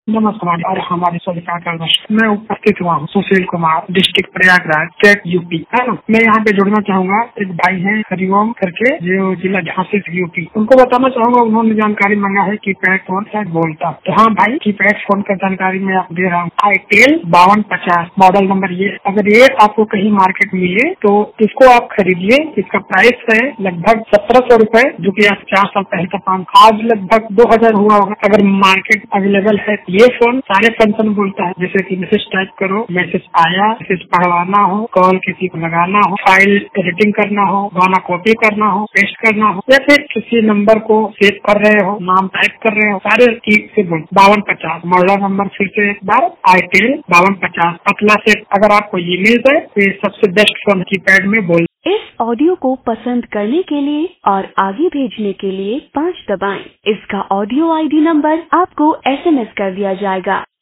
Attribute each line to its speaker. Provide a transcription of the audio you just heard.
Speaker 1: नमस्कार और हमारे सभी मैं उपस्थित हुआ हूँ। Sushil Kumar, district Prayagraj, state UP, है ना। मैं यहाँ पे जुड़ना चाहूँगा। एक भाई है हरिओम करके, जो जिला झांसी से यूपी। उनको बताना चाहूँगा, उन्होंने जानकारी मांगा है की पैड फोन शायद बोलता। तो हाँ भाई, की पैड फोन का जानकारी मैं आपको दे रहा हूँ। आईटेल 5250 मॉडल नंबर ये। अगर ये आपको कहीं मार्केट मिले तो इसको आप खरीदिए। इसका प्राइस है लगभग 1700 रूपये, जो की आज 4 साल पहले का पान आज लगभग 2000 हुआ होगा। अगर मार्केट अवेलेबल है ये फोन सारे फंक्शन बोलता है, जैसे कि मैसेज टाइप करो, मैसेज आया, मैसेज पढ़वाना हो, कॉल किसी को लगाना हो, फाइल एडिटिंग करना हो, गाना कॉपी करना हो, पेस्ट करना हो, या फिर किसी नंबर को सेव कर रहे हो, नाम टाइप कर रहे हो, सारे चीज से बोल। 5250 मॉडल नंबर फिर से एक बार, आईटेल 5250 पतला सेट। अगर आपको ये मिल जाए तो ये सबसे बेस्ट फोन कीपैड में बोल।
Speaker 2: इस ऑडियो को पसंद करने के लिए और आगे भेजने के लिए 5 दबाएं। इसका ऑडियो आईडी नंबर आपको SMS कर दिया जाएगा।